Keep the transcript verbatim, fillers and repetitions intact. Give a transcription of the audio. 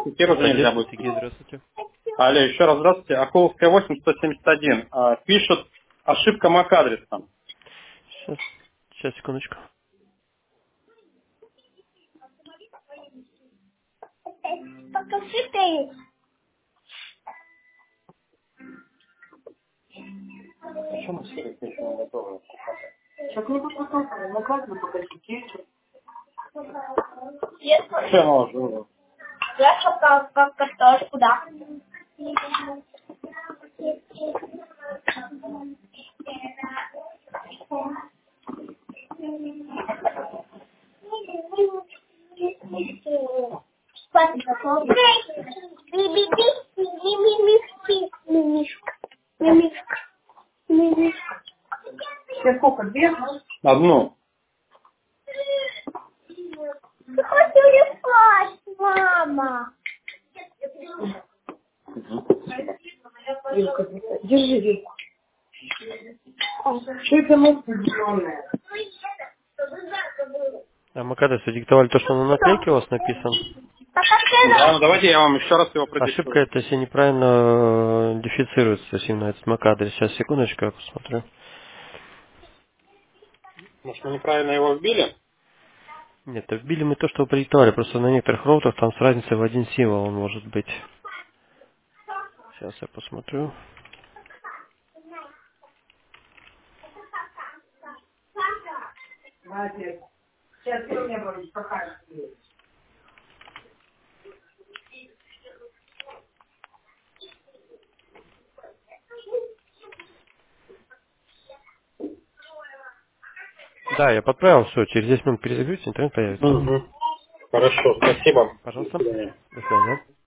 Кефир уже нельзя будет. Сергей, здравствуйте. Алло, еще раз здравствуйте. Акуловская восемь, сто семьдесят один. А, пишут, ошибка MAC-адреса. Сейчас, сейчас, секундочку. Покажи ты. Что мы все еще не готовы? Сейчас не попытался, наказано пока кетчуп. Что я наложу? Я шукал как картошку, да. Сейчас сколько, две? Одну. Я хочу спать, мама. Вилка, держи вилку. Что это мука зеленая? А MAC-адрес вы диктовали то, что на наклейке у вас написан? Да, ну давайте я вам еще раз его Ошибка продиктую. это если неправильно дефицируется, то есть именно этот MAC-адрес. Сейчас, секундочку, я посмотрю. Может, мы неправильно его вбили? Нет, вбили мы то, что вы продиктовали, просто на некоторых роутах там с разницей в один символ он может быть. Сейчас я посмотрю. Молодец. Сейчас ты у меня будешь покажешь. Да, я подправил все, через десять минут перезагрузите, интернет появится. Угу. Хорошо, спасибо. До Пожалуйста. свидания. До свидания.